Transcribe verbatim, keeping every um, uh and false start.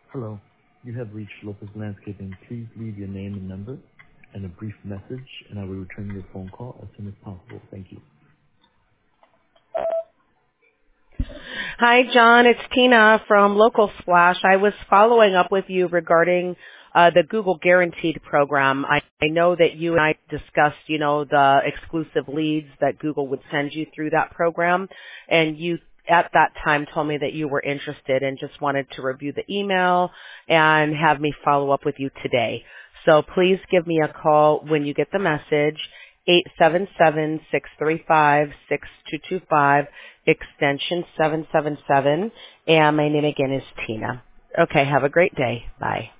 Hello. You have reached Lopez Landscaping. Please leave your name and number and a brief message, and I will return your phone call as soon as possible. Thank you. Hi, John. It's Tina from Local Splash. I was following up with you regarding uh, the Google Guaranteed program. I, I know that you and I discussed, you know, the exclusive leads that Google would send you through that program, and you at that time told me that you were interested and just wanted to review the email and have me follow up with you today. So please give me a call when you get the message, eight seven seven, six three five, six two two five, extension seven seven seven, and my name again is Tina. Okay, have a great day. Bye.